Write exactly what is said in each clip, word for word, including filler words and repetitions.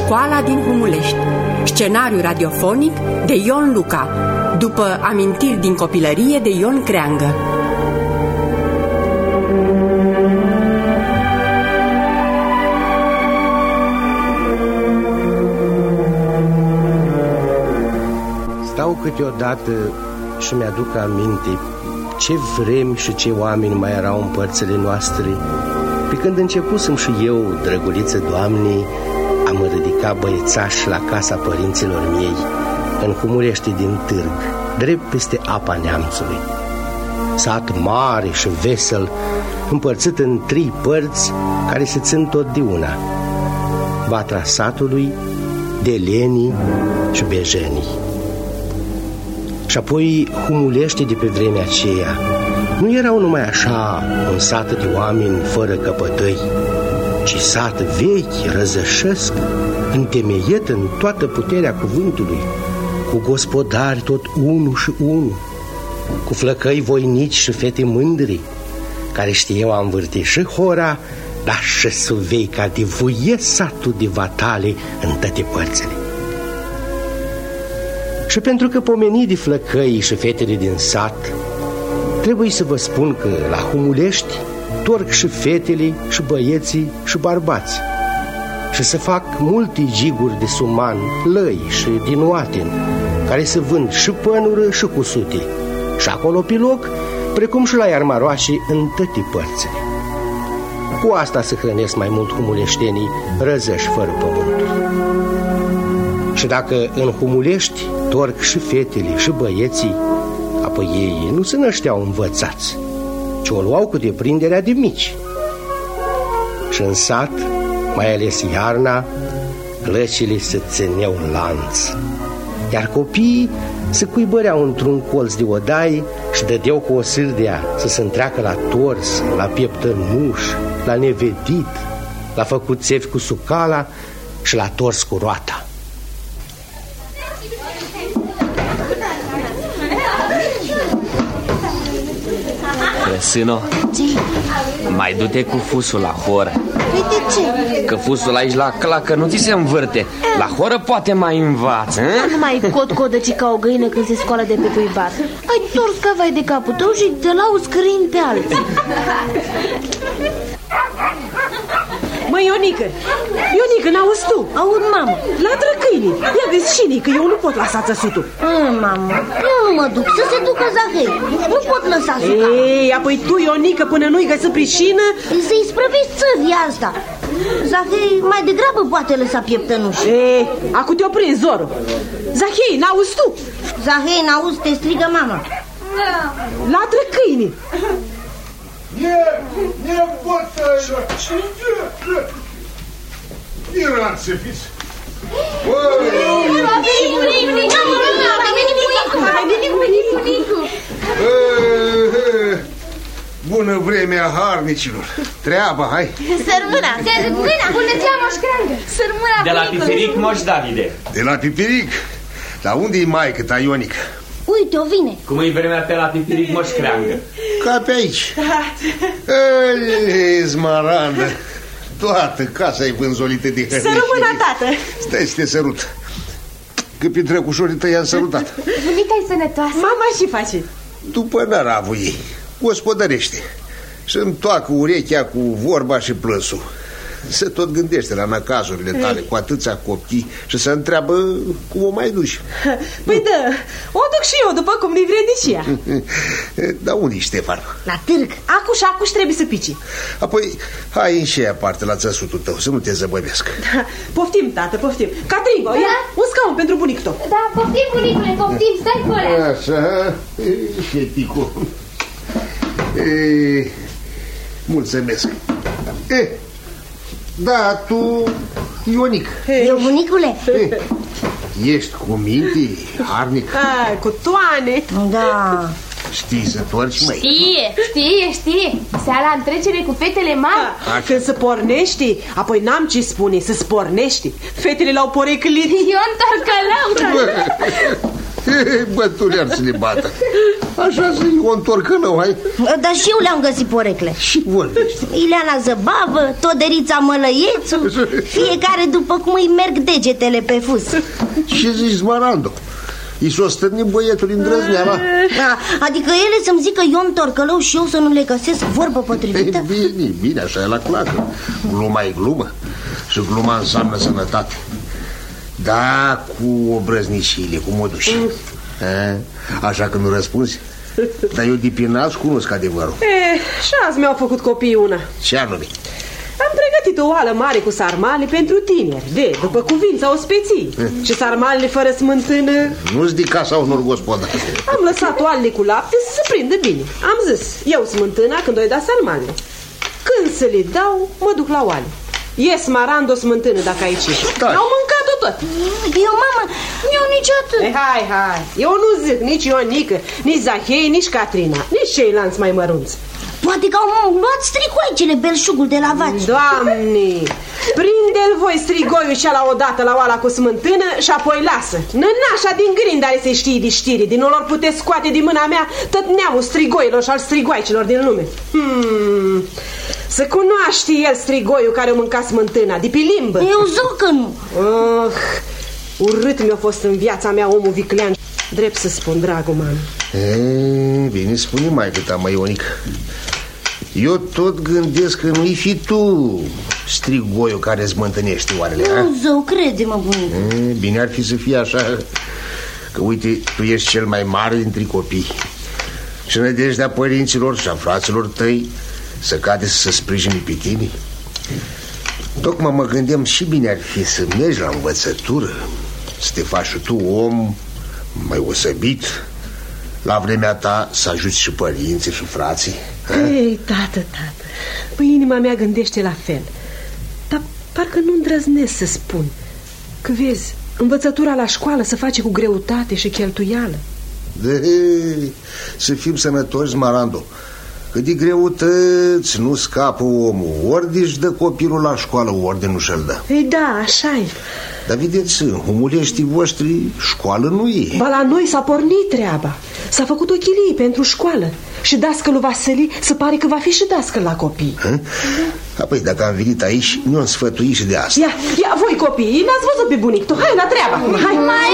Școala din Humulești. Scenariu radiofonic de Ion Luca, după amintiri din copilărie de Ion Creangă. Stau câteodată și mi-aduc aminte ce vremi și ce oameni mai erau în părțile noastre, pe când începusem și eu, drăguliță Doamnei, am ridicat băiețaș la casa părinților mei, în Humulești din Târg, drept peste apa Neamțului. Sat mare și vesel, împărțit în trei părți care se țin tot de una: Vatra Satului, Delenii și Bejenii. Și apoi Humulești de pe vremea aceea nu erau numai așa un sat de oameni fără căpătăi, ci sat vechi, răzășesc, întemeiet în toată puterea cuvântului, cu gospodari tot unu și unu, cu flăcăi voinici și fete mândri, care știau a învârti și hora, dar și suveica de vuie satul de vatale în toate părțile. Și pentru că pomeni de flăcăi și fetele din sat, trebuie să vă spun că la Humulești torc și fetele și băieții și barbați, și să fac multe jiguri de suman, lăi și din oaten, care se vând și pănură și cusute, și acolo pe loc, precum și la iarmaroașe în toate părțile. Cu asta se hrănesc mai mult humuleștenii răzăși fără pământuri. Și dacă în Humulești torc și fetele și băieții, apoi ei nu se nășteau învățați, ci o luau cu deprinderea de mici. Și în sat, mai ales iarna, clăcile se țineau în lanț, iar copiii se cuibăreau într-un colț de odaie și dădeau cu o sârdea să se întreacă la tors, la pieptănuș, la nevedit, la făcut țevi cu sucala și la tors cu roata. Sâno, mai du-te cu fusul la horă. Păi de ce? Că fusul aici la clacă nu ți se învârte. La horă poate mai învață. Nu mai cot-codăci ca o găină când se scoală de pe cuibar. Ai tors cavai de capul tău și de la o scrâni pe alții. Mă, Ionică, Ionică, n-auzi tu? Aud, mamă. Latră câinii. Ia vezi și că eu nu pot lasa țăsutul. Mm, mamă, eu nu mă duc, să se ducă Zahei. Nu pot lăsa suca. Ei, apoi tu, Ionică, până nu-i găsi prișină, să-i sprăvești țării asta. Zahei mai degrabă poate lăsa pieptănuși. Ei, acu te-o prins zorul. Zahei, n-auzi tu? Zahei, n-auzi, te strigă mama. Latră câinii. Не, не бătăi! Iran să fiți! Bună vremea harnicilor! Treaba, hai! Sărmâna! Sărmâna! Bună ziua, Moș Creangă! Sărmâna! De la Pipiric, Moș Davide. De la Pipiric? Dar unde-i maică ta, Ionică? Uite, o vine. Cum e vremea pe la Pipiric, Moș Creangă? Ca pe aici. Ei, Smarandă, toată casa e vânzolită de hărnici. Sărmâna, tată! Stai să te sărut. Că pe drăgușorii tăi i-am sărutat. Bunica-i sănătoasă. Mama și face? După năravul ei, gospodărește. Și-mi toacă urechea cu vorba și plânsul. Se tot gândește la năcazurile tale cu atâția copii și se întreabă cum o mai duci. Păi da, o duc și eu după cum ne vrednicia. Dar unde-i Ștefan? La târg. Acuși, acuși trebuie să pici. Apoi hai în șeia parte la țăsutul tău, să nu te zăbăvesc. Da, poftim, tată, poftim. Catringo, da? Ia un scaun pentru bunicul tău. Da, poftim, bunicule, poftim, stai cu alea. Așa, șeticu. Mulțumesc. E, da, tu, Ionic. Eu, bunicule? E, ești cu minte, harnic? Hai, cu toane. Da. Știi să torci, măi? Știe, știe, știe. Seara în trecere cu fetele mari. Da. Când se pornești, apoi n-am ce spune, să spornești. Fetele l-au poreclit. Eu întorcălau. Bături ar să le bată. Așa să-i o întorcălău, hai. Dar și eu le-am găsit porecle. Și vorbești. Ileana Zăbavă, Toderița Mălăiețu, fiecare după cum îi merg degetele pe fus. Ce zici, Smarando? I s-o stârni băietul îndrăzneala. Da, adică ele să-mi zică Ion Torcălău și eu să nu le găsesc vorbă potrivită? Ei, bine, bine, așa e la clacă. Gluma e glumă și gluma înseamnă sănătate. Da, cu obrăznicile, cu moduși. mm. Așa că nu răspunzi. Dar eu de pe nas cunosc adevărul. E, și azi mi-au făcut copiii una. Ce anume? Am pregătit o oală mare cu sarmale pentru tineri, de, după cuvința ospeții. mm. Și sarmalele fără smântână. Nu-ți de casa unor gospodari. Am lăsat oalele cu lapte să se prindă bine. Am zis, eu smântâna când o da sarmalele. Când să le dau, mă duc la oale. E Smarando smântână dacă ai ciș. Au mâncat-o tot. Eu, mamă, eu nici atât. Ei, hai, hai. Eu nu zic nici Ionică, nici Zahei, nici Catrina, nici ceilalți mai mărunți. Poate că au luat stricoaicele belșugul de la vaci. Doamne, prinde-l voi strigoiul cea la odată la oala cu smântână și apoi lasă. Nănașa din grindare să știi de știri. Din lor puteți scoate din mâna mea tot neamul strigoilor și al strigoaicilor din lume. Hmm... Să cunoaște el strigoiul care o mânca smântâna, de pe limbă. Eu zic că nu. Oh, urât mi-a fost în viața mea omul viclean. Drept să spun, dragul mami. E, bine spune maică ta, mă, Ionică. Eu tot gândesc că nu-i fi tu strigoiul care îți mântânește oarele. Nu, zău, crede-mă, bunică. E, bine ar fi să fie așa. Că uite, tu ești cel mai mare dintre copii și nădejdea părinților și a fraților tăi să cade să se sprijini pe tine. Tocmai mă gândeam și bine ar fi să mergi la învățătură, să te faci și tu om mai osăbit. La vremea ta să ajuți și părinții și frații. Ei, tată, tată, păi inima mea gândește la fel. Dar parcă nu îndrăznesc să spun. Că vezi, învățătura la școală se face cu greutate și cheltuială. De, să fim sănătoși, Smarando. Că de greutăți nu scapă omul. Ori își dă copilul la școală, ori de nu și-l dă. Ei, da, așa e. Dar vedeți, omuleștii voștri, școală nu e. Ba la noi s-a pornit treaba. S-a făcut o chilie pentru școală. Și dascălul Vasili se pare că va fi și dascăl la copii. Ha? Apoi, dacă am venit aici, nu am sfătuit și de asta. Ia, ia voi copii, n-ați văzut pe bunic tu. Hai la treaba. Hai, mai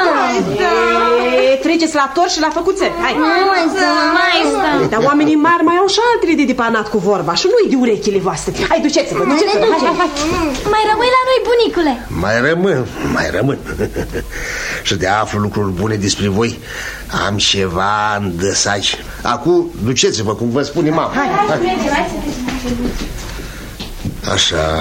stăm. Treceți la tor și la făcuțări. Hai. Mai stăm, mai stăm. Dar oamenii mari mai au și altele de depanat cu vorba. Și nu-i de urechile voastre. Hai, duceți-vă, duceți-vă. Hai, hai, hai. Mai rămâi la noi, bunicule. Mai rămân, mai rămân. Și de aflu lucruri bune despre voi, am ceva îndăsaci. Acum, duceți-vă, cum vă spune mama. Hai, hai, hai. Așa.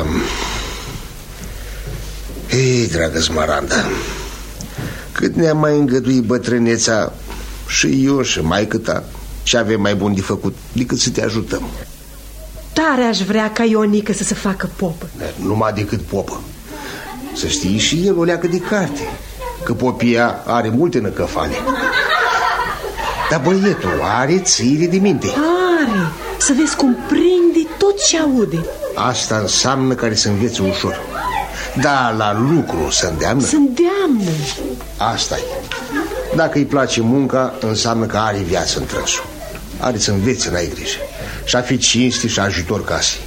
Ei, dragă Smaranda, cât ne-a mai îngăduit bătrâneța, și eu și maică ta, ce avem mai bun de făcut decât să te ajutăm. Tare aș vrea ca Ionică să se facă popă. Numai decât popă. Să știi, și el o leacă de carte, că popia are multe năcăfane. Dar băietul are țire de minte. Are, să vezi cum prinde tot ce aude. Asta înseamnă care să învețe ușor. Da, la lucru se îndeamnă. Se îndeamnă. Asta e. Dacă îi place munca, înseamnă că are viață în trânsul. Are să învețe, n-ai grijă. Și a fi cinstit și ajutor casei.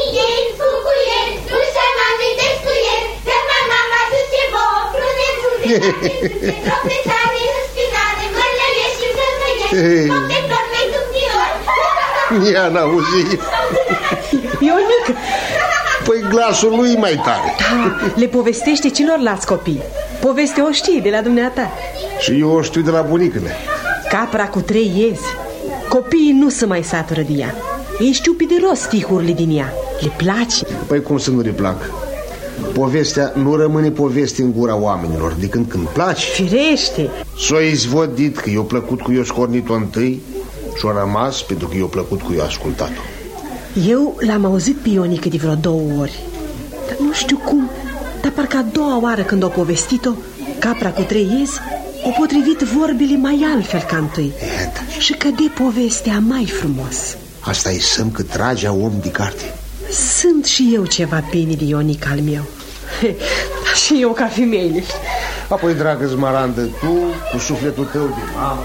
Ia n-auzi. Ionică. Păi glasul lui e mai tare. Da, le povestește celorlalți copii. Poveste o știi de la dumneata. Și eu o știu de la bunică mea. Capra cu trei iezi. Copiii nu se mai satură de ea. Ei știu pe de rost stihurile din ea. Le place. Păi cum să nu le plac? Povestea nu rămâne poveste în gura oamenilor, de când când place. Firește. S-o izvodit că i-o plăcut cu eu scornit-o întâi și-o rămas pentru că i-o plăcut cu eu ascultat-o. Eu l-am auzit pe Ionică de vreo două ori. Dar nu știu cum. Dar parcă a doua oară când o povestit-o, Capra cu trei iezi, o potrivit vorbile mai altfel ca întâi. Iată. Și căde povestea mai frumos. Asta e semn că tragea om de carte. Sunt și eu ceva bine de Ionic al meu. Și eu ca femeile. Apoi, dragă Zmarandă, tu, cu sufletul tău de mamă.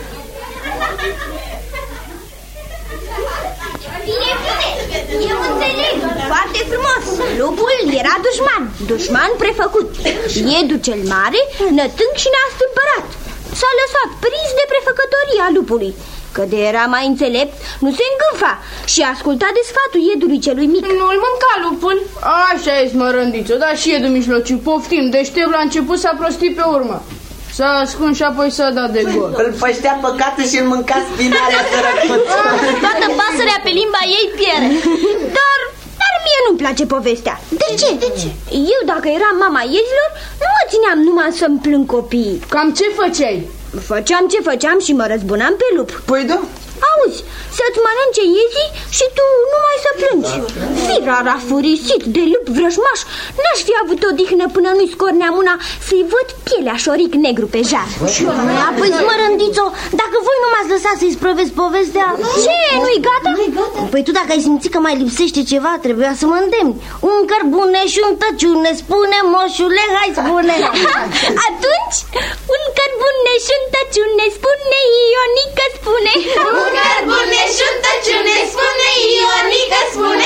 Bine, bine, eu înțeleg, foarte frumos. Lupul era dușman, dușman prefăcut. Iedul cel mare, nătâng și neastâmpărat, s-a lăsat prins de prefăcătoria lupului. Că de era mai înțelept, nu se îngânfa și asculta de sfatul iedului celui mic. Nu-l mânca lupul. Așa e, Smărândiță, dar și iedul mijlociu, poftim, deștept la început s-a prostit pe urmă. S-a ascuns și apoi s-a dat de gol. Îl păștea păcată și îl mânca spinarea sărăcuță. Toată pasărea pe limba ei pierde. Dar, dar mie nu-mi place povestea. De ce? De ce? Eu, dacă eram mama iezilor, nu mă țineam numai să-mi plâng copiii. Cam ce făceai? Făceam ce făceam și mă răzbunam pe lup. Păi da. Auzi, să-ți mănânce iezii și tu numai să plângi. Firar afurisit de lup vrăjmaș, n-aș fi avut odihnă până nu-i scornea mâna să-i văd pielea șoric negru pe jar. Apoi, Smărândițo, dacă voi nu m-ați lăsat să-i sprăvesc povestea... Ce? Nu-i gata? Păi tu, dacă ai simțit că mai lipsește ceva, trebuia să mă îndemni. Un cărbune și un tăciune, spune moșule, hai spune. Atunci, un cărbune și un tăciune, spune Ionică, spune. Un cărbune și un tăciune, spune Ionică, spune.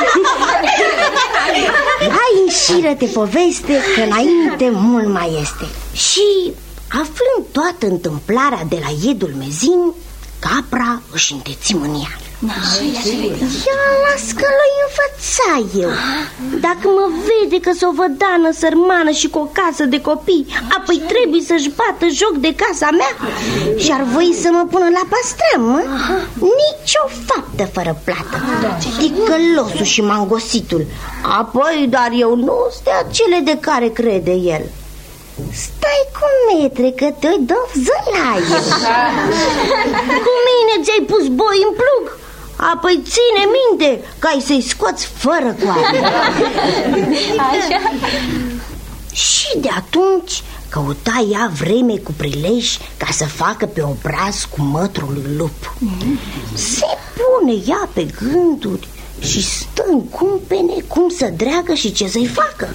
Hai, înșiră-te poveste, că înainte mult mai este. Și, aflând toată întâmplarea de la iedul mezin, capra își înteți mânia. Ia las că l-o învăța eu. Dacă mă vede că s-o vădană sărmană și cu o casă de copii, apoi trebuie să-și bată joc de casa mea și ar voi să mă pună la pastram, mă? Nici o faptă fără plată. Ticălosul și mangositul. Apoi, dar eu nu stea cele de care crede el. Stai cu metre că te-o dau zălaie. Cu mine ți-ai pus boi în plug, apoi ține minte că ai să-i scoți fără coadă. Așa. Și de atunci căuta ea vreme cu prilej ca să facă pe obraz cu mătrul lui lup. Se pune ea pe gânduri și stă în cumpene cum să dreagă și ce să-i facă.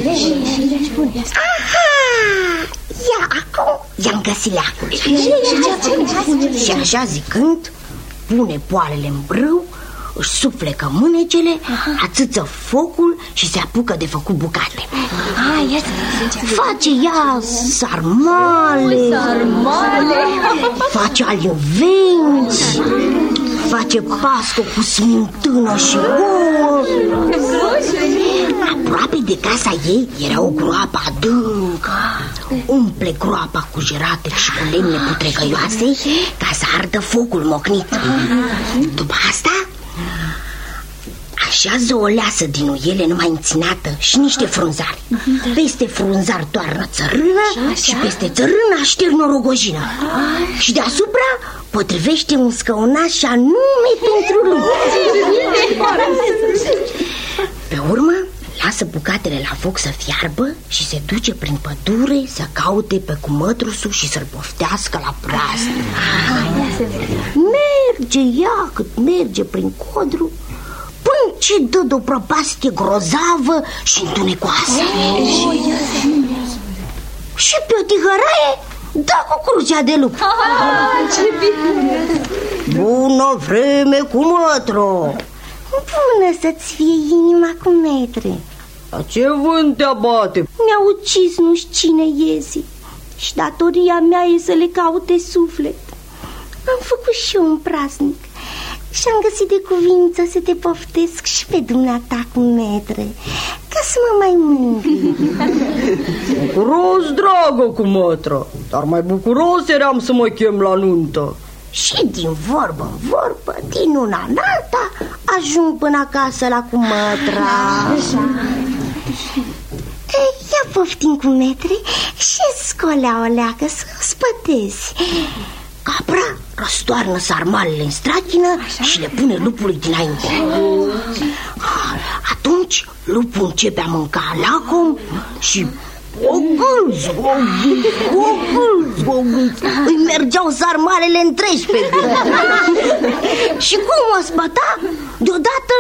Aha! Ia acum i-am găsit leacul. Și așa zicând, pune poalele în brâu, își suflecă mânecele, ațâță focul și se apucă de făcut bucate. Face ea sarmale, face aliuvenți, face pască cu smântână și ouă. Aproape de casa ei era o groapă adâncă. Umple groapa cu jerate și cu lemne putregăioase ca să ardă focul mocnit. După asta așează o leasă din uiele numai înținată și niște frunzari. Peste frunzar toarnă țărână și peste țărână așternă o rogojină. Și deasupra potrivește un scăunaș anume pentru lup. Pe urmă lasă bucatele la foc să fiarbă și se duce prin pădure să caute pe cumătrusul și să-l poftească la praznic. Merge ea cât merge prin codru, până ce dă de-o prăpastie grozavă și întunecoasă. Și pe o tihăraie dă cu crucea de lup. Bună vreme cu mătro! Bună să-ți fie inima cu metre. La ce vânt te abate? Mi-a ucis nu-și cine iezi și datoria mea e să le caute suflet. Am făcut și eu un praznic și am găsit de cuvință să te poftesc și pe dumneata cu metre, ca să mă mai mângâi. Bucuros, dragă cu mătră, dar mai bucuros eram să mă chem la nuntă. Și din vorbă în vorbă, din una în alta, ajung până acasă la cumătra. Ia poftim cu metre și scolea o leacă să o spătezi. Capra răstoarnă sarmalele în strachină și le pune lupului dinainte. Atunci lupul începe a mânca lacom și ogâlz, ogâlz, ogâlz, ogâlz. Îi mergeau sarmalele întregi pe gând. Și cum o spăta, deodată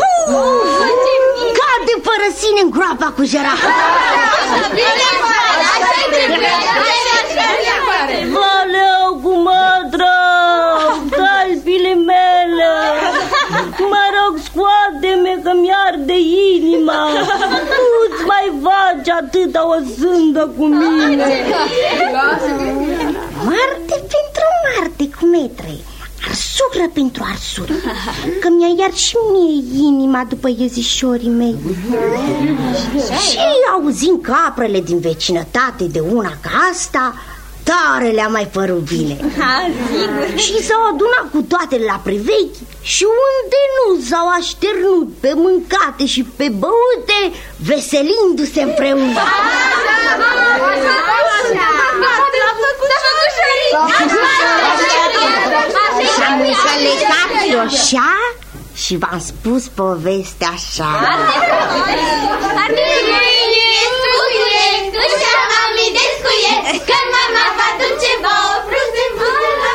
buf, cade fără sine în groapa cu jerafa. Valeu cu mătră, talpile mele. Mă rog, scoate-me că mi-arde inima. Nu-ți mai faci atâta o zândă cu mine. Marte pentru Marte, cu metre. Arsură pentru arsură, că mi-a iar și mie inima după iezișorii mei. Și auzind caprele din vecinătate de una ca asta, tare le-a mai părut bine. Și s-au adunat cu toate la privechi și unde nu s-au așternut pe mâncate și pe băute, veselindu-se împreună. Și-am înțelegat Ioșa și v-am spus povestea așa. Că mama va duce vouă frunze în buze la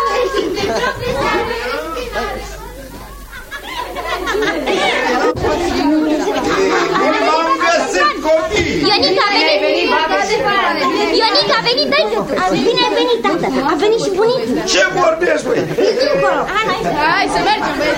M-am găsit, copii! Ionica a venit! Ionica a venit, dai! Bine ai venit, tată! A venit și bunicul! Ce vorbești, băi? Hai să mergem, băi!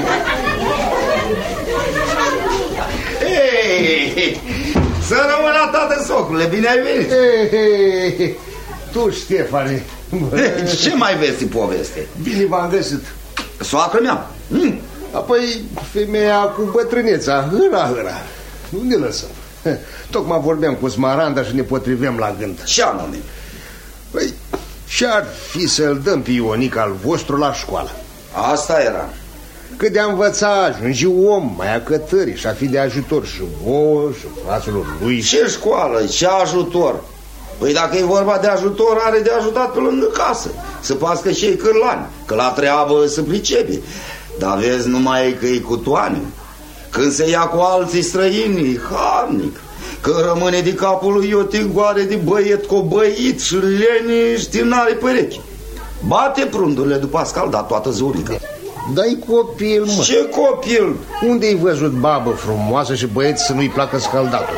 Hei, să rămână tată socrule, bine ai venit! Hei, tu, Ștefane! Ce mai vezi în poveste? Bine v-am găsit. Soacră mea? Mm. Apoi femeia cu bătrâneța, hâra, hâra. Nu ne lăsăm. Tocmai vorbeam cu Smaranda și ne potrivem la gând. Ce anume? Păi, ce-ar fi să-l dăm pe Ionica al vostru la școală? Asta era. Cât de-a învăța ajungi om, mai acătării și a fi de ajutor și vouă și fraților lui. Ce școală, ce ajutor? Păi dacă e vorba de ajutor, are de ajutat pe lângă casă. Să pască și ei cârlani, că la treabă se pricepe. Dar vezi numai că e cu toane. Când se ia cu alții străini, harnic. Când rămâne de capul lui o tigoare de băiet cobăit și leniști în are perechi. Bate prundurile după a scaldat toată zurica. Dai copil, mă. Ce copil? Unde-ai văzut babă frumoasă și băieți să nu-i placă scaldatul?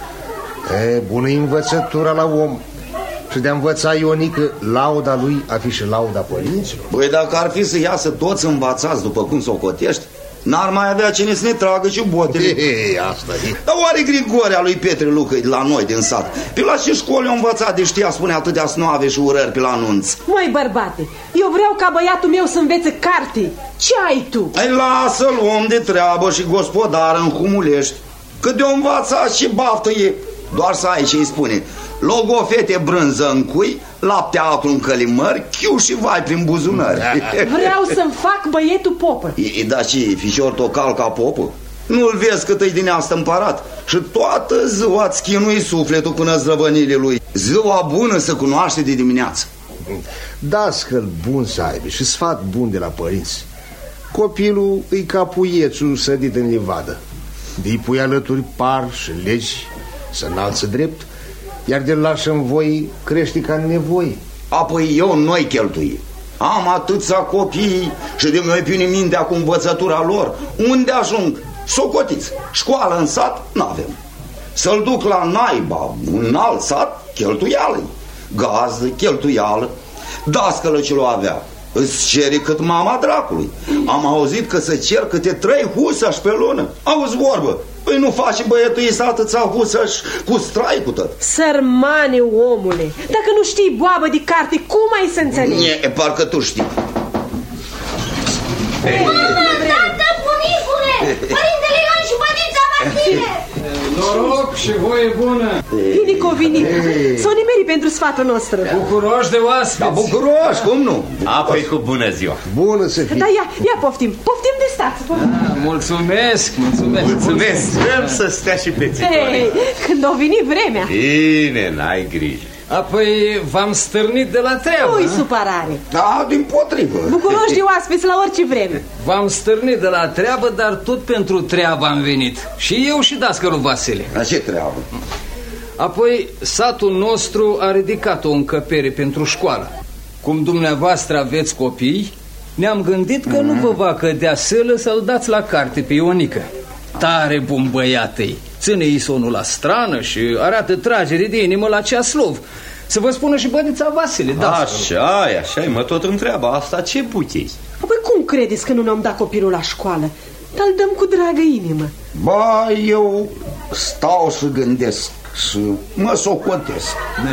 E, bună învățătura la om. Și de-a învăța Ionică, lauda lui a fi și lauda părinților. Băi, dacă ar fi să iasă toți învățați după cum s-o cotești, n-ar mai avea cine să ne tragă și botele. He, asta e. Dar oare Grigoria lui Petre Lucă la noi din sat? Pe la ce școli au învățat de știa spune atâtea snoave și urări pe la anunț? Măi, bărbate, eu vreau ca băiatul meu să învețe carte. Ce ai tu? Hai, lasă-l om de treabă și gospodară în Humulești. Că de-o învățat și baftă e. Doar să ai ce-i spune. Logofete brânză în cui, lapte acru în călimări, chiu și vai prin buzunări. Vreau să-mi fac băietul popă. Da, și fișor tocal ca popă? Nu-l vezi cât e din asta împărat? Și toată ziua îți chinui sufletul până zdrăbănile lui. Ziua bună să cunoaște de dimineață. Dascăl bun să aibă și sfat bun de la părinți. Copilul îi ca puiețul sădit în livadă. De-i pui alături par și legi să înalță drept, iar de-l lași în voi crește ca nevoi. Apoi eu nu-i cheltui. Am atâția copii și de mi-o pune mintea cu învățătura lor. Unde ajung? Socotiți. Școală în sat? N-avem. Să-l duc la naiba, un alt sat, cheltuială. Gazdă, cheltuială. Dascălă ce l-o avea, îți cere cât mama dracului. Am auzit că se cer câte trei husași pe lună. Auzi vorbă. Păi nu face băietul ăsta atâția husași cu strai cu tot. Sărmane omule, dacă nu știi boabă de carte, cum ai să înțelegi? E, parcă tu știi. Mama, tată, bunicule, părintele Ion și bădița Martine. Noroc și voie bună. Bine că o venit. S-o nimeri pentru sfatul nostru. Bucuroși de oaspeți. Da, bucuroși, cum nu? Apoi cu bună ziua. Bună să fii. Da, ia, ia poftim, poftim de stat. Ah, mulțumesc, mulțumesc. Mulțumesc, vrem să stea și pe Hey, când o veni vremea. Bine, n-ai grijă. Apoi v-am stârnit de la treabă. Nu-i supărare. Da, din potrivă. Bucuroși de oaspeți la orice vreme. V-am stârnit de la treabă, dar tot pentru treabă am venit. Și eu și dascălul Vasile. La ce treabă? Apoi satul nostru a ridicat o încăpere pentru școală. Cum dumneavoastră aveți copii, ne-am gândit că nu vă va cădea sâlă să-l dați la carte pe Ionică. Tare bun băiat-i, ține isonul la strană și arată tragere de inimă la ceaslov. Să vă spună și bădița Vasile, da. Așa e, așa e, mă tot întreabă, asta ce buchei? Păi cum credeți că nu ne-am dat copilul la școală? Dar îl dăm cu dragă inimă. Ba, eu stau să gândesc și mă socotesc.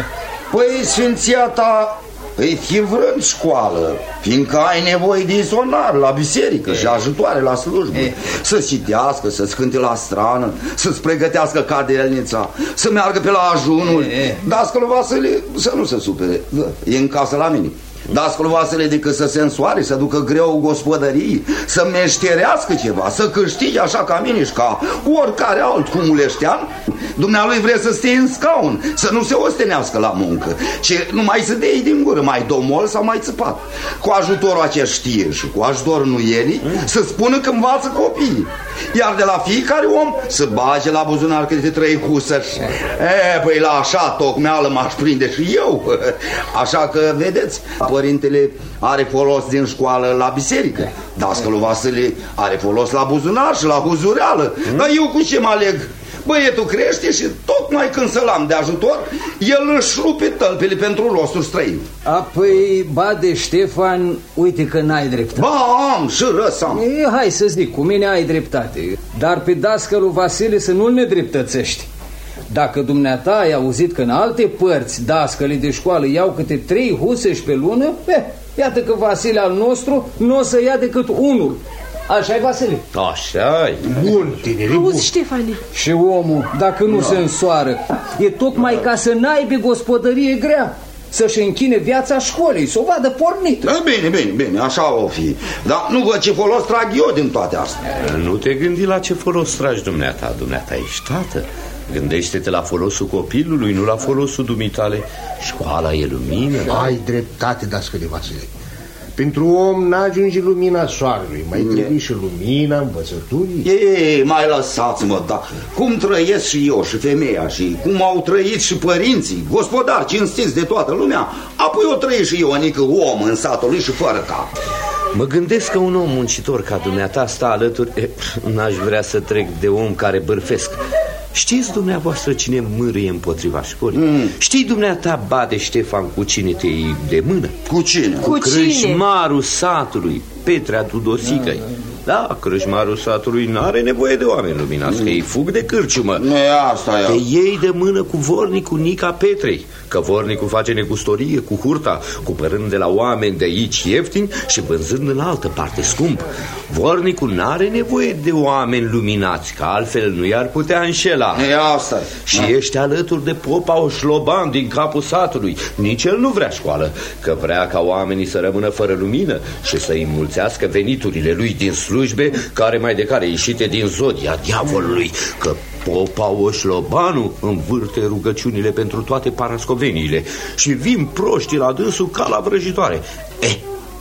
Păi, sfințiata, îi fi vrând școală, fiindcă ai nevoie de sonar la biserică și ajutoare la slujbă. Să citească, să-ți cânte la strană, să-ți pregătească cadelnița, să meargă pe la ajunul. Dascăl Vasile să nu se supere, e în casă la mine. Dascăl Vasile, decât să se însoare, să ducă greu gospodării, să meșterească ceva, să câștige așa ca mine și ca oricare alt cumuleștean, dumnealui vrea să stea în scaun, să nu se ostenească la muncă, ci numai să dea din gură, mai domol sau mai țăpat. Cu ajutorul acest știe și cu ajutorul nuielii să spună că învață copiii, iar de la fiecare om să bage la buzunar câte trei husări. E, păi la așa tocmeală m-aș prinde și eu. Așa că, vedeți, părintele are folos din școală la biserică, dascălul Vasile are folos la buzunar și la huzureală. mm. Dar eu cu ce mă aleg? Băietul crește și tocmai când să-l am de ajutor, el își rupe tălpile pentru rostul străin. Apoi, bade Ștefan, uite că n-ai dreptate. Ba, am și răsam. E, hai să zic, cu mine ai dreptate, dar pe dascălul Vasile să nu-l nedreptățești. Dacă dumneata ai auzit că în alte părți dascălii de școală iau câte trei huseși pe lună, eh, iată că Vasile al nostru nu o să ia decât unul. Așa-i, Vasile? Așa-i. Bun, tineri, bun. Auzi, Ștefane. Și omul, dacă nu no. se însoară, e tocmai ca să n-aibă gospodărie grea, să-și închine viața școlii, să o vadă pornită. Da, bine, bine, bine, așa o fi. Dar nu văd ce folos trag eu din toate astea. Nu te gândi la ce folos tragi dumneata. Dumneata ești tată. Gândește-te la folosul copilului, nu la folosul dumitale. Școala e lumină. Ai dreptate, dascăle Vasile. Pentru om n-ajunge lumina soarelui, mai trebuie și lumina învățăturii. Ei, mai lăsați-mă, da. Cum trăiesc și eu și femeia și cum au trăit și părinții, gospodari cinstiți de toată lumea, apoi o trăi și eu, adică om în satul lui și fără cap. Mă gândesc că un om muncitor ca dumneata stă alături, n-aș vrea să trec de om care bârfesc. Știți dumneavoastră cine mârâie împotriva școlii? Mm. Știi dumneata, bade Ștefan, cu cine te iei de mână? Cu cine? Cu, cu crâșmarul satului, Petrea Tudosicăi. Da, crâșmarul satului n-are nevoie de oameni luminați, mm. că ei fug de cârciumă. E, asta e. Te iei de mână cu vornicul Nica Petrei, că vornicul face negustorie cu hurta, cumpărând de la oameni de aici ieftin și vânzând în altă parte scump. Vornicul n-are nevoie de oameni luminați, că altfel nu i-ar putea înșela. E, asta e. Și da. Ești alături de popa Oșloban din capul satului. Nici el nu vrea școală, că vrea ca oamenii să rămână fără lumină și să-i mulțească veniturile lui din slujbe, care mai de care ieșite din zodia diavolului, că popa Oșlobanu învârte rugăciunile pentru toate parascoveniile și vin proștii la dânsul ca la vrăjitoare. Eh,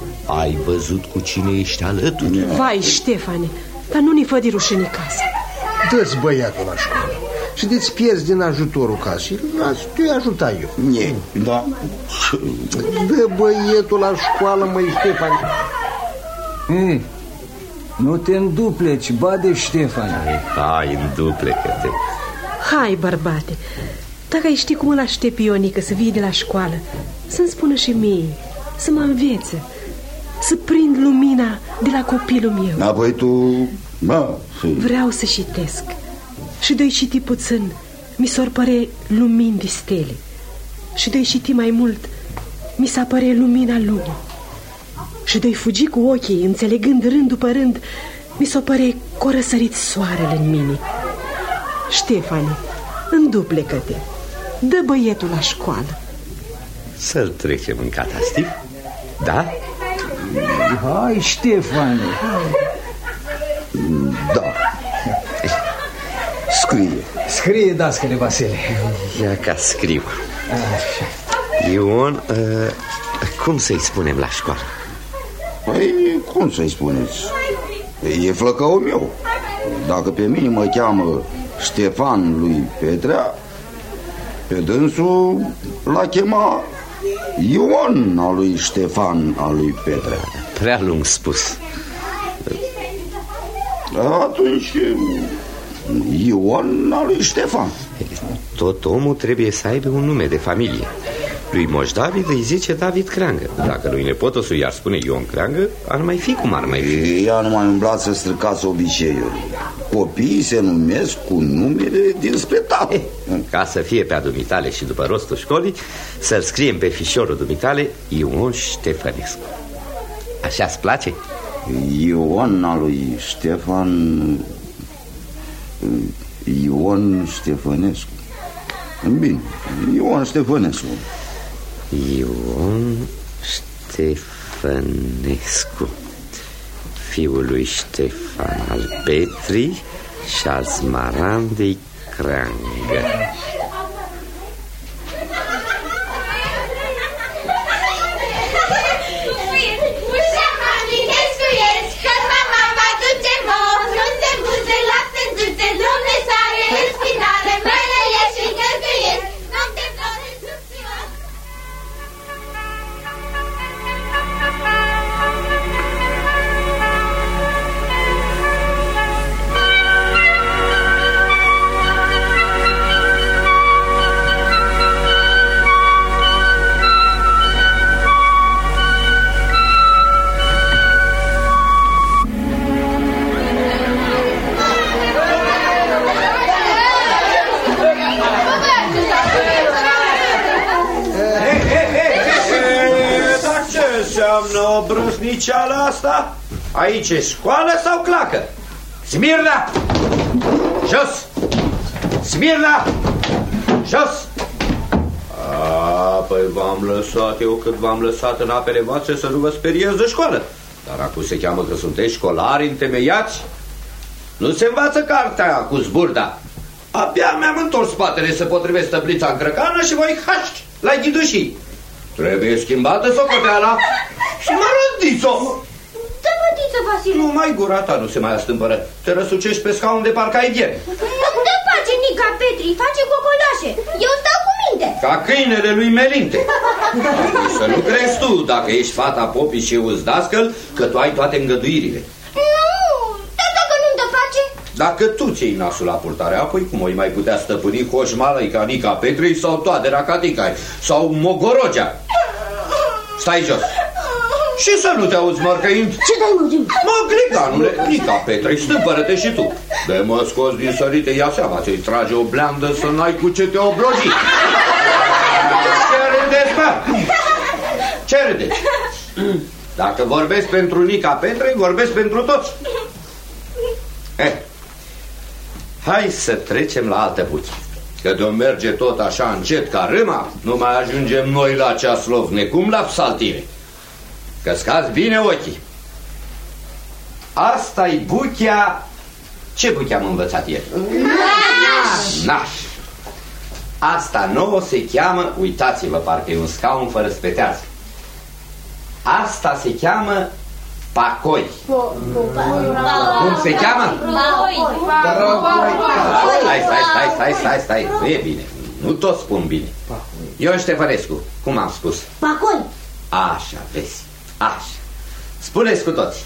ai văzut cu cine ești alături? Vai, Ștefane, dar nu ne fă de rușine casă. Dă-ți băiatul la școală și de-ți pierzi din ajutorul casei, te-i ajuta eu. E, da. Dă băietul la școală, măi, Ștefane. Mm. Nu te îndupleci, bade Ștefane. Hai, înduplecă-te. Hai, bărbate, dacă ai ști cum îl aștept Ionică să vie de la școală, să-mi spună și mie, să mă învețe, să prind lumina de la copilul meu. Apoi tu... Bă, vreau să citesc și doi citi puțin, mi s-or păre lumini de stele, și doi citi mai mult, mi s-a păre lumina lumii. Și doi fugi cu ochii, înțelegând rând după rând, mi s-o păre că o răsărit soarele în mine. Ștefane, înduplecă-te, dă băietul la școală. Să-l trecem în catastiv? Da? Hai, Ștefane. Da. Scrie. Scrie, dascăle Vasile. Ia ca scriu. Ion, uh, cum să-i spunem la școală? Păi, cum să-i spuneți? E flăcăul meu. Dacă pe mine mă cheamă Ștefan lui Petrea, pe dânsul l-a chema Ion al lui Ștefan al lui Petrea. Prea lung spus. Atunci Ion al lui Ștefan. Tot omul trebuie să aibă un nume de familie. Lui Moș David îi zice David Creangă. Dacă lui nepotul său i-ar spune Ion Creangă, ar mai fi cum ar mai fi. Ea nu mai umblați să stricați obiceiuri. Copiii se numesc cu numele dinspre tată. Ca să fie pe a dumitale și după rostul școlii, să-l scriem pe fișorul dumitale Ion Ștefănescu. Așa-ți place? Ion al lui Ștefan... Ion Ștefănescu. Bine, Ion Ștefănescu. Ion Ștefănescu, fiul lui Ștefan al Petrii și al Smarandei Creangă. Brusniceala asta? Aici e școală sau clacă? Smirna! Jos! Smirna! Jos! A, păi v-am lăsat eu cât v-am lăsat în apele voastre să nu vă speriez de școală. Dar acum se cheamă că sunteți școlari întemeiați? Nu se învață cartea cu zburda. Abia mi-am întors spatele să potrivesc tăblița în crăcană și voi haști la ghidușii. Trebuie schimbată socoteala și mă rădiți-o. Dă mătiță, Vasile. Nu mai gura ta nu se mai astâmpără. Te răsucești pe scaun de parcă ai ghem. Dă pace, Nica Petri, face cocolașe. Eu stau cu minte. Ca câinele lui Melinte. Să nu crezi tu, dacă ești fata popii și eu îți dascăl, că tu ai toate îngăduirile. Nu, dar dacă nu-mi dă pace? Dacă tu ți-ai nasul la purtare, apoi cum o mai putea stăpâni Coșmalăi ca Nica Petrei sau Toadera Caticai sau Mogorogea? Stai jos. Și să nu te auzi mărcăind. Ce dai, mă? Mă, gliganule, Nica Petrei, stâmpără-te și tu. De mă scoți din sărite, ia seama, ți-i trage o bleandă să n-ai cu ce te obloji. Ce râdeți, bă? Ce râdeți? Dacă vorbesc pentru Nica Petrei, vorbesc pentru toți. Eh, hai să trecem la altă buche. Că de-o merge tot așa încet ca râma, nu mai ajungem noi la ceaslov, necum la psaltire. Că scazi bine ochii. Asta-i buchea... Ce buche am învățat ieri? Naș. Naș. Asta nouă se cheamă, uitați-vă, parcă e un scaun fără spetează. Asta se cheamă pacoi. Cum se cheamă? Stai, stai, stai, stai, stai, stai. Nu e bine, nu tot spun bine. Ion Ștefănescu, cum am spus? Pacoi. Așa, vezi, așa. Spuneți cu toți.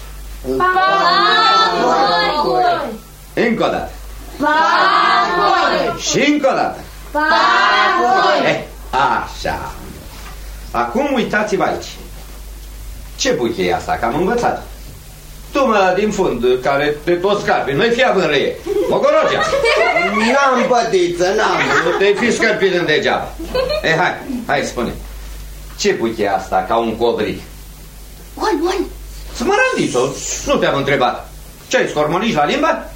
Pacoi. Încă o dată. Pacoi. Și încă o dată. Pacoi. Eh, așa. Acum uitați-vă aici. Ce buche e asta, că am învățat? Tu, mă, din fund, care te tot scarpi, nu-i fi având răie. Mogorogea. N-am pătiță, n-am. Nu te-ai fi scărpit în degeaba. Eh, hai, hai, spune. Ce buche e asta, ca un codric? On, on. Smărândiți-o, nu te-am întrebat. Ce-ai, scormonici la limba?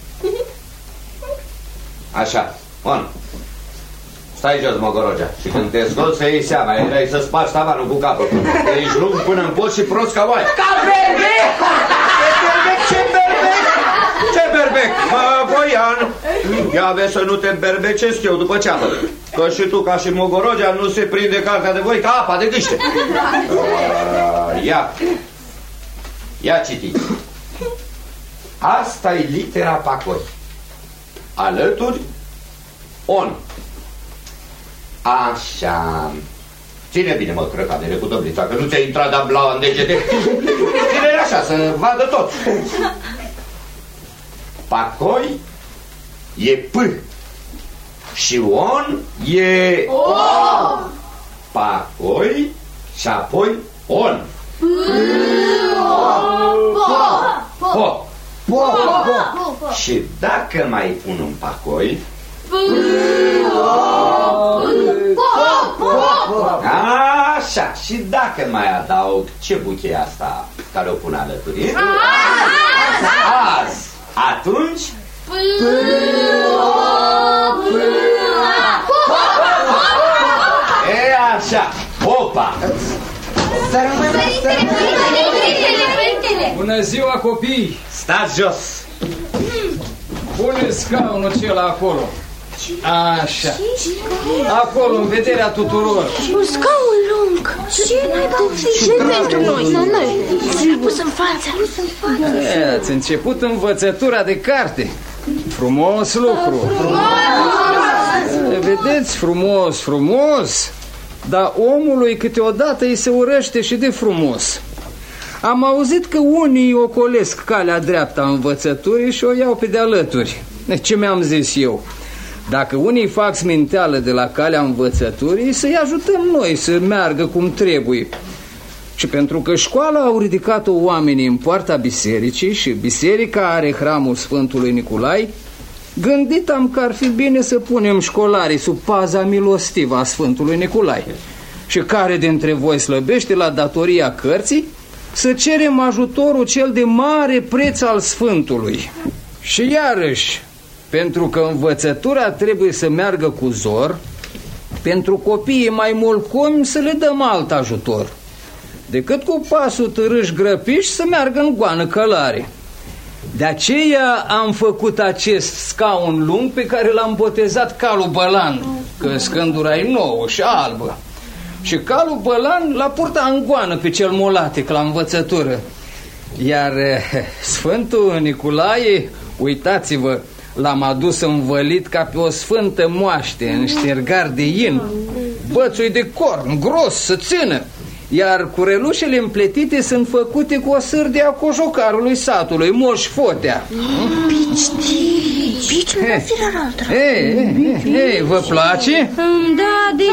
Așa, on. Stai jos, Mogorogea, și când te scoți să iei seama, erai să spargi tavanul cu capul. Ești lung până în pot și prost ca oaie. Ca berbec! Ce berbec? Ce berbec? Mă, Voian, ia vezi să nu te berbecesc eu după ceapă. Că și tu, ca și Mogorogea, nu se prinde cartea de voi ca apa de gâște. Uh, ia, ia citiți. Asta e litera pacoi. Alături, on. Așa. Ține bine, mă, crăcadere cu doblița, că nu ți-a intrat de-a blaua în degete. Ține așa, să vadă tot. Pacoi e P. Și on e O. Pacoi Și apoi on. Po. Po. Și dacă mai pun un pacoi, așa. Și dacă mai adaug ce buche asta care o pun alături, azi, atunci e așa, opa. Bună ziua, copii! Stați jos! Pune scaunul acela acolo. Așa. Acolo, în vederea tuturor. Un scaun lung. Ce n-ai pentru noi? La noi. Ți-l pus în față. Ați început învățătura de carte. Frumos lucru. Vedeți, frumos, frumos. Dar omului câteodată îi se urăște și de frumos. Am auzit că unii ocolesc calea dreaptă a învățăturii și o iau pe de alături. Ce mi-am zis eu? Dacă unii fac sminteală de la calea învățăturii, să-i ajutăm noi să meargă cum trebuie. Și pentru că școala au ridicat-o oamenii în poarta bisericii și biserica are hramul Sfântului Nicolai, gândit am că ar fi bine să punem școlarii sub paza milostivă a Sfântului Nicolai. Și care dintre voi slăbește la datoria cărții, să cerem ajutorul cel de mare preț al Sfântului. Și iarăși, pentru că învățătura trebuie să meargă cu zor, pentru copiii mai molcomi să le dăm alt ajutor, decât cu pasul târâși grăpiși să meargă în goană călare. De aceea am făcut acest scaun lung pe care l-am botezat Calul Bălan, că scândura e nouă și albă. Și Calul Bălan l-a purtat în goană pe cel molatic la învățătură. Iar Sfântul Nicolae, uitați-vă, l-am adus învălit ca pe o sfântă moaște, în ștergar de in, bățui de corn, gros, să țină. Iar curelușele împletite sunt făcute cu o sârdie a cojocarului satului, Moș Fotea. Bici nu va fi la altă. Ei, ei, vă place? Da, de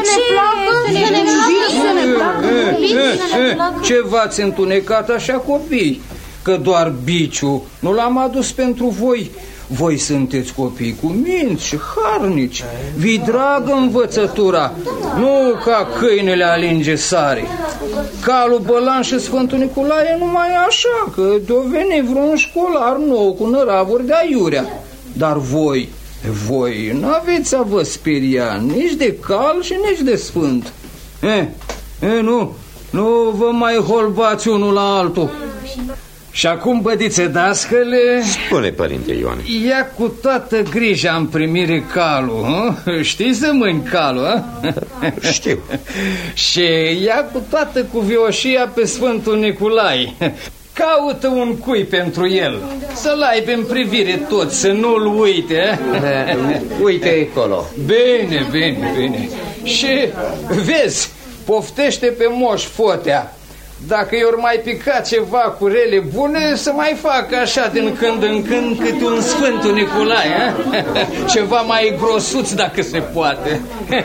ce? Ce v-ați întunecat așa, copii? Că doar biciul nu l-am adus pentru voi. Voi sunteți copii cu minți și harnici. Vi dragă învățătura, nu ca câinele alinge sare. Calul Bălan și Sfântul Nicolae numai așa, că de-o veni vreun școlar nou cu năravuri de aiurea. Dar voi, voi n-aveți a vă speria nici de cal și nici de sfânt. Eh, eh, nu, nu vă mai holbați unul la altul. Și acum, bădițe dascăle, spune, părinte Ioane, ia cu toată grija în primire calul. Știi să mâini calul? Știu. Și ia cu toată cuvioșia pe Sfântul Nicolae. Caută un cui pentru el, să-l aibă în privire tot, să nu-l uite. Uite acolo. Bine, bine, bine. Și vezi, poftește pe Moș Fotea. Dacă i-or mai pica ceva cu rele bune, să mai facă așa din când în când câte un Sfântul Nicolae, ceva mai grosuț dacă se poate.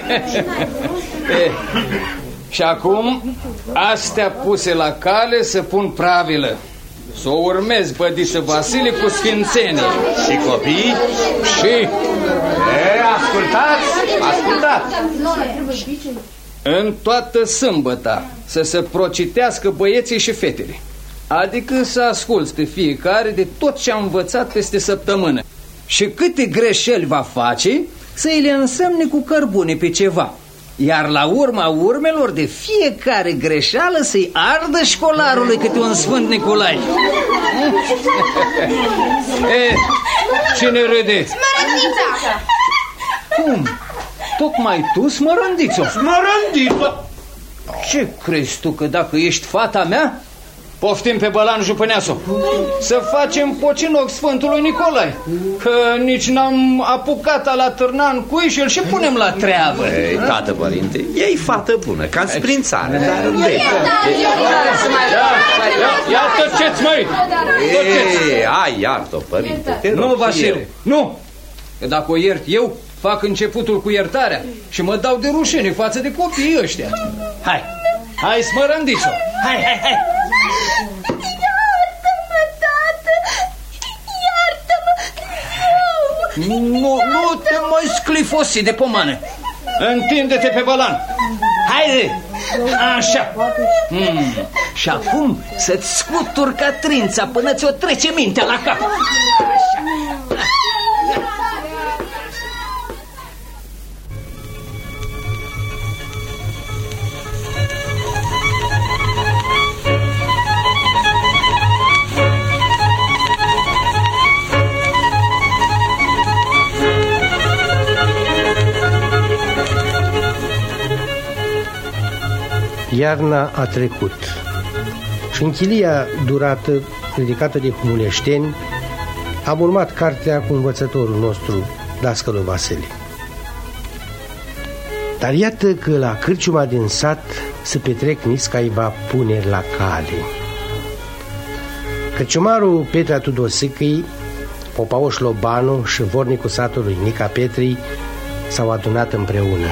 E, și acum, astea puse la cale să pun pravilă. Să o urmez, bădiță Vasile, cu sfințenie. Și copii? Și... E, ascultați, ascultați. În toată sâmbăta să se procitească băieții și fetele, adică să asculți pe fiecare de tot ce a învățat peste săptămână. Și câte greșeli va face, să îi le însemne cu cărbune pe ceva. Iar la urma urmelor de fiecare greșeală să-i ardă școlarului câte un Sfânt Nicolae. E, cine râde? Smărândița! Cum? Tocmai tu, Smărândiță? Smărândiță! Ce crezi tu, că dacă ești fata mea? Poftim pe Bălan Jupâneasu să facem pocinoc Sfântului Nicolae, că nici n-am apucat la târnan cui și îl și punem la treabă. Ei, tată, părinte, e fată bună, ca în sprințare, dar unde? Ia tăceți, măi! Ei, ai, iartă-o, părinte. Nu, Vasile, nu! Că dacă o iert eu, fac începutul cu iertarea și mă dau de rușine față de copiii ăștia. Hai, Hai, Smărândițo, hai, hai, hai. Iartă-mă, tată! Iartă-mă! Nu, nu te mai sclifosi de pomană. Întinde-te pe volan. Haide! Așa. Hmm. Și acum să-ți scuturi Catrința până ți-o trece mintea la cap. Așa. Iarna a trecut și în chilia durată, ridicată de humuleșteni, am urmat cartea cu învățătorul nostru, dascălul Vasile. Dar iată că la cârciuma din sat se petrec niscaiva puneri la cale. Cărciumarul Petra Tudosicăi, Popao Șlobanu și vornicul satului Nica Petrii s-au adunat împreună.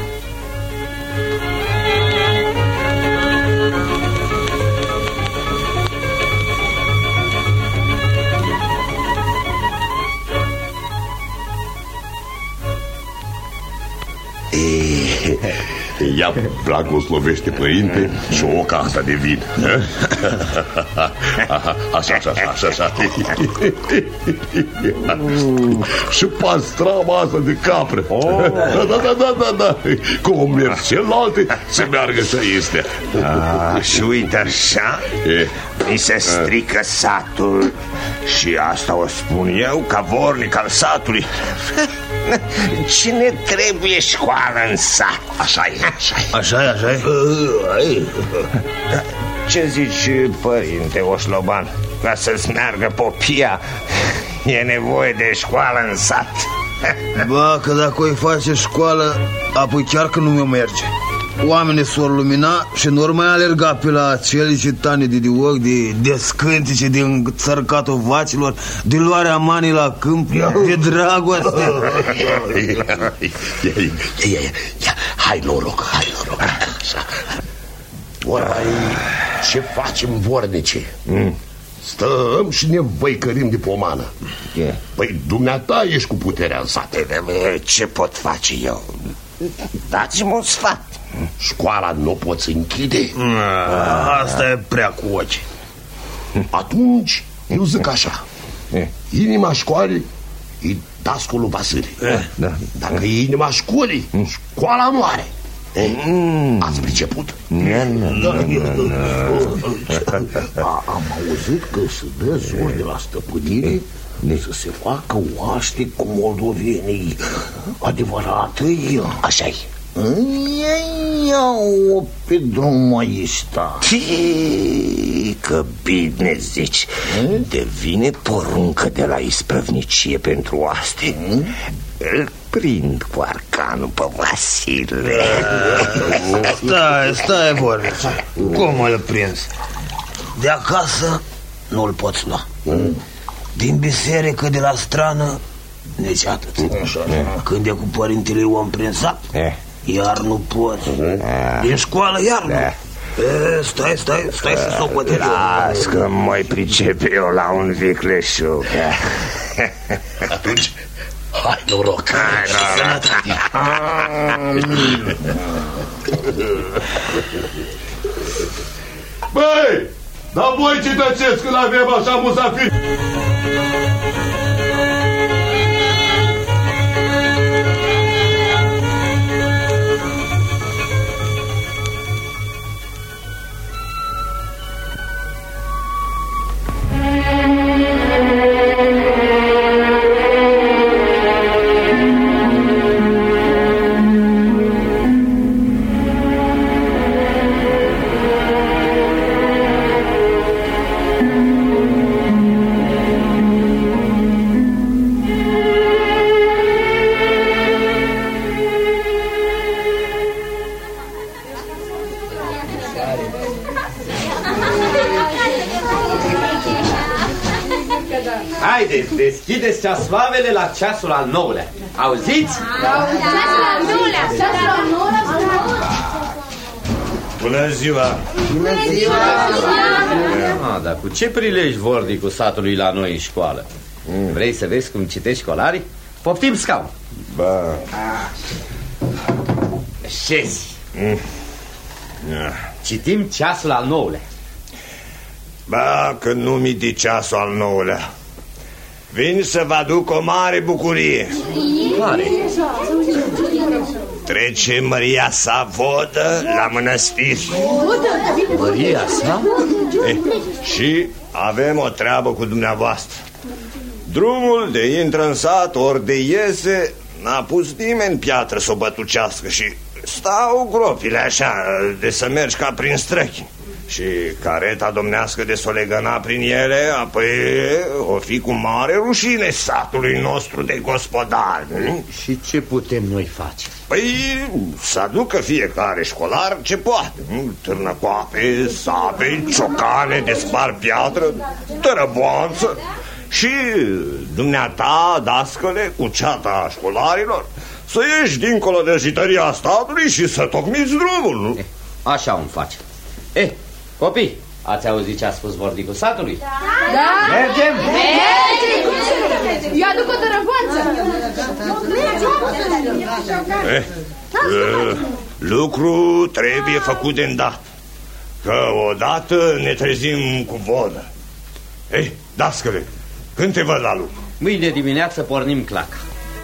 Ia blagoslovește, părinte, și o cafea de vin. Așa, așa, așa, așa. Și pastrama asta de capră. Da, da, da, da, da. Cum merg celelalte, se meargă să este. Și uite așa, mi se strică satul. Și asta o spun eu ca vornic al satului. Cine trebuie școală în sat? Așa-i, așa-i. Așa-i, așa-i? Ce zici, părinte Oșloban? Ca să-ți meargă popia, e nevoie de școală în sat. Ba, că dacă o-i face școală, apoi chiar că nu mi-o merge. Oamenii s-or lumina și nu mai alerga pe la cele citane de dioc, de, de scântice, de înțărcatul vacilor, de luarea manii la câmp, de dragoste. Hai noroc, hai noroc. Ori ce facem, vornice? Mm. Stăm și ne văicărim de pomană. Yeah. Păi dumneata ești cu puterea în sat. Ce pot face eu? Dați-mi un sfat. Școala nu poți închide? A, asta e prea cu ochi. Atunci eu zic așa: inima școalei e dascălul Vasile. Da. Dacă e inima școlii, școala moare. Mm. Ați priceput? Am auzit că se dă zor de la stăpânire să se facă oaște cu moldovenii. Adevărată-i? Așa-i. Ia-o pe drumul ăsta. Că bine zici. Devine poruncă de la isprăvnicie pentru oaste. Îl prind cu arcanul pe Vasile. Stai, stai, vorbiță. Cum îl prins? De acasă nu-l poți lua. Din biserică, de la strană, nici atât. Când e cu părintele om prinsat, iar nu poți. Din școală iar nu. E, stai, stai, stai să s-o poate. Las că mai pricepe eu la un vicleșug. Atunci, hai noroc. Hai noroc. Băi, dar voi ce tăceți când avem așa musafiri? Haideți, deschideți ceasloavele la ceasul al nouălea. Auziți? Ceasul al nouălea, ceasul al nouălea. Bună ziua! Bună ziua! Ah, dar cu ce prilej vornicul satului la noi în școală? Mm. Vrei să vezi cum citești școlarii? Poftim scaun. Ba. Șezi. Mm. Citim ceasul al nouălea. Ba, că nu mi de ceasul al nouălea. Vin să vă aduc o mare bucurie. Mare? Trece Maria sa vodă la mănăstiri. Maria sa? Eh, și avem o treabă cu dumneavoastră. Drumul de intră în sat ori de iese n-a pus nimeni piatră să o bătucească și stau gropile așa de să mergi ca prin străchi. Și careta domnească de s-o legăna prin ele, apoi o fi cu mare rușine satului nostru de gospodar. Și ce putem noi face? Păi să aducă fiecare școlar ce poate. Târnăcoape, sape, ciocane de spar piatră, tărăboanță. Și dumneata, dascăle, cu ceata școlarilor, să ieși dincolo de jităria statului și să tocmiți drumul, nu? Eh, așa îmi face. Eh, copii, ați auzit ce a spus vornicul satului? Da! Mergem! Mergem! Eu aduc o tărăvoanță! Eh, uh, lucru trebuie făcut de îndată, că odată ne trezim cu vodă. Eh, dascăle, când te văd la lucru? Mâine dimineață pornim claca.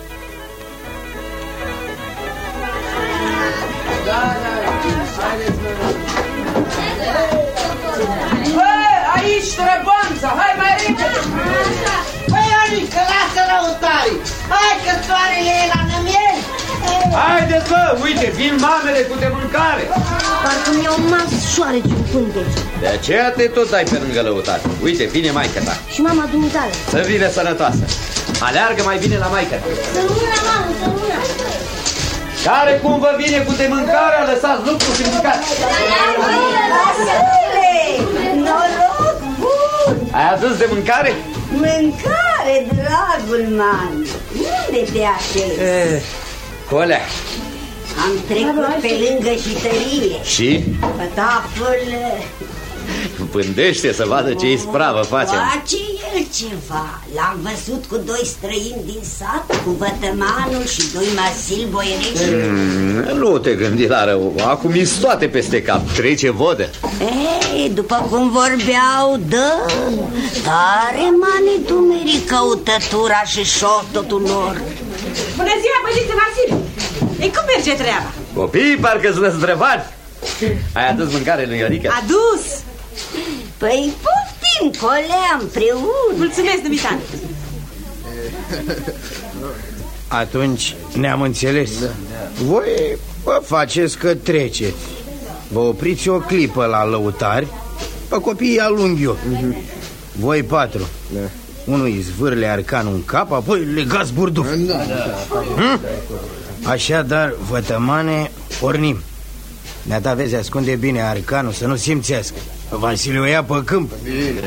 Aici, Trăbanța, hai mai repede! Păi, Anică, lasă răutarii! Hai că soarele e la nămieri! Haideți, bă, uite, vin mamele cu de mâncare! Parcă mi-au mas șoareci în pântece. De aceea te tot dai pe lângă lăutate. Uite, vine maică ta. Și mama dumitale. Să vină sănătoasă. Aleargă mai bine la maică. Să rămână, mamă, să rămână! Care cum vă vine cu de mâncare, lăsați lucruri și mâncați. Noroc bun! Ai adus de mâncare? Mâncare, dragul man! Unde te așezi? Eh, Colea. Am trecut pe lângă jitărie. Și? Pătapul... Pândește să vadă ce ispravă facem. Face el ceva. L-am văzut cu doi străini din sat, cu vătămanul și doi masil boierești. Mm, nu te gândi la rău. Acum i toate peste cap. Trece vodă. Ei, după cum vorbeau, dă, tare mani dumerii căutătura și șortotul lor. Bună ziua, băziță Vasile! Ei, cum merge treaba? Copiii parcă-s lăzdrăvani. Ai adus mâncare lui Iorica? Adus! Păi poftim, colea împreună. Mulțumesc, dumitale. Atunci ne-am înțeles. Voi vă faceți că treceți. Vă opriți o clipă la lăutari, pe copiii alung eu. Voi patru. Unul îi zvârle arcanul în cap, apoi legați burduf. Hm? Așadar, vătămane, pornim. Neata, vezi, ascunde bine arcanul, să nu simțească. Vasile o ia pe câmp. Bine,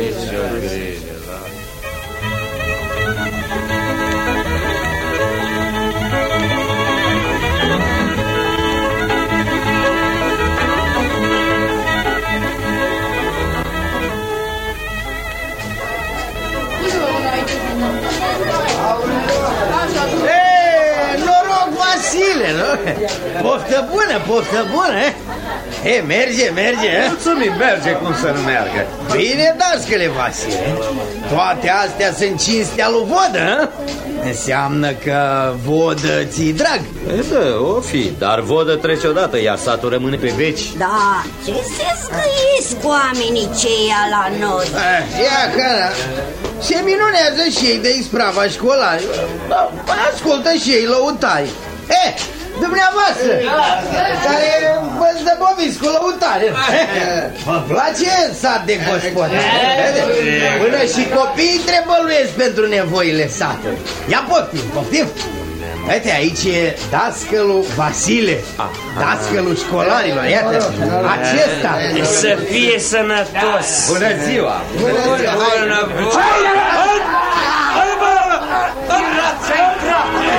Vasile, nu? Poftă bună, poftă bună, eh? E, merge, merge, eh? Mulțumim, merge, cum să nu meargă. Bine, dascăle, Vasile. Toate astea sunt cinstea lui Vodă, eh? Înseamnă că Vodă ți-i drag. E, da, o fi, dar Vodă trece odată, iar satul rămâne pe veci. Da, ce se scâiesc oamenii ceia la noi? Eh, ia că se minunează și ei de isprava școlari. Ascultă și ei lăutari. Eh, dumneavoastră, care vă zdăboviți cu lăutare. Vă place sat de gospodar. Până și copiii trebăluiesc pentru nevoile satului. Ia poftim, poftim. Uite, aici e dascălul Vasile, dascălul școlarilor, iată, acesta. Să fie sănătos. Bună ziua. Bună ziua. Bună, bună.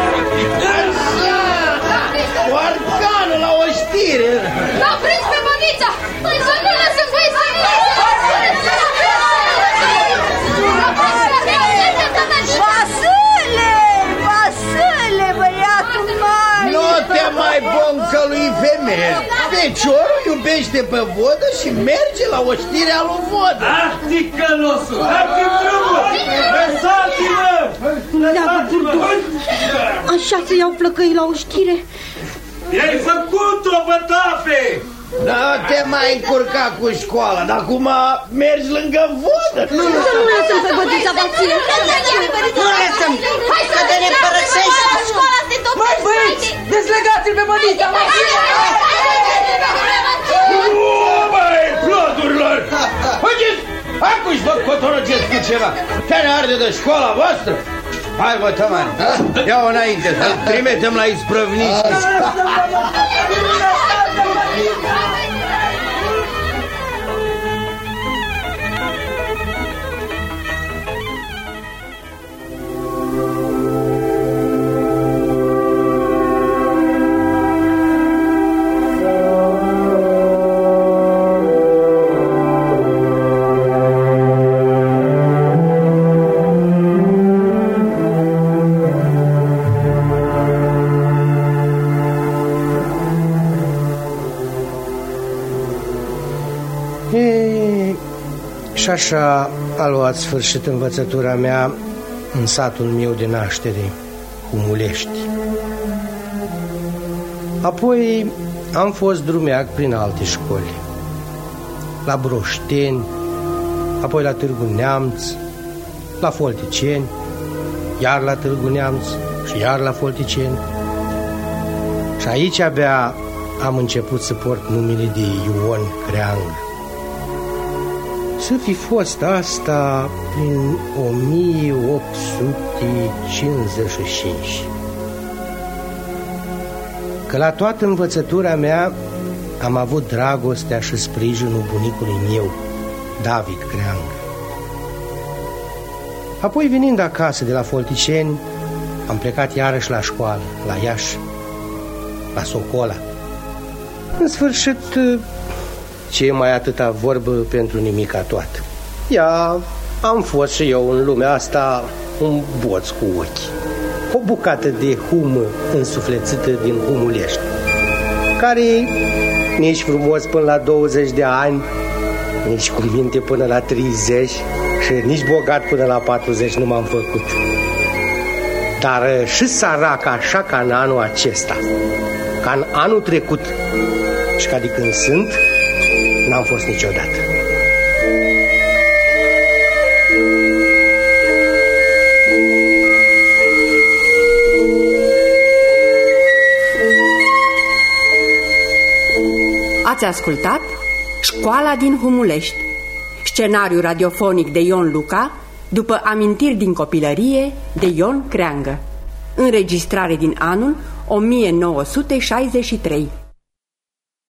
Organul la o știre. L-au prins pe bănici. Feciorul iubește pe Vodă și merge la oștirea lui Vodă. Ah, ticălosul, dați-mi drumul! Lăsați-mă! Lăsați-mă! Așa se iau flăcăi la oștire? I-ai făcut-o, bătape! Da, te mai încurca cu școala, dar acum mergi lângă Vodă. Nu, nu, să nu lăsăm pe bădița Vasile. Nu lăsăm, că te ne părăsești. Mai băieți, dezlegați-l pe bădița Vasile! Nu, băi, plodurilor! Hăgeți, acu-și vă cotorogesc cu ceva. Ce ne arde de școala voastră? Hai, bă, tămani, ia-o înainte, să-l trimitem la isprăvnici. Și așa a luat sfârșit învățătura mea în satul meu de naștere, Humulești. Apoi am fost drumeac prin alte școli, la Broșteni, apoi la Târgu Neamț, la Folticeni, iar la Târgu Neamț și iar la Folticeni. Și aici abia am început să port numele de Ion Creangă. Să fi fost asta prin o mie opt sute cincizeci și cinci. Că la toată învățătura mea am avut dragostea și sprijinul bunicului meu, David Creangă. Apoi, venind acasă de la Folticeni, am plecat iarăși la școală, la Iași, la Socola. În sfârșit, ce mai atâta vorbă pentru nimica toată. Ia, am fost și eu în lumea asta un boț cu ochi, o bucată de humă însuflețită din Humulești, care nici frumos până la douăzeci de ani, nici cu minte până la treizeci și nici bogat până la patruzeci nu m-am făcut. Dar și sărac așa ca în anul acesta, ca în anul trecut și ca de când sunt, n-am fost niciodată. Ați ascultat Școala din Humulești, scenariu radiofonic de Ion Luca, după amintiri din copilărie de Ion Creangă. Înregistrare din anul o mie nouă sute șaizeci și trei.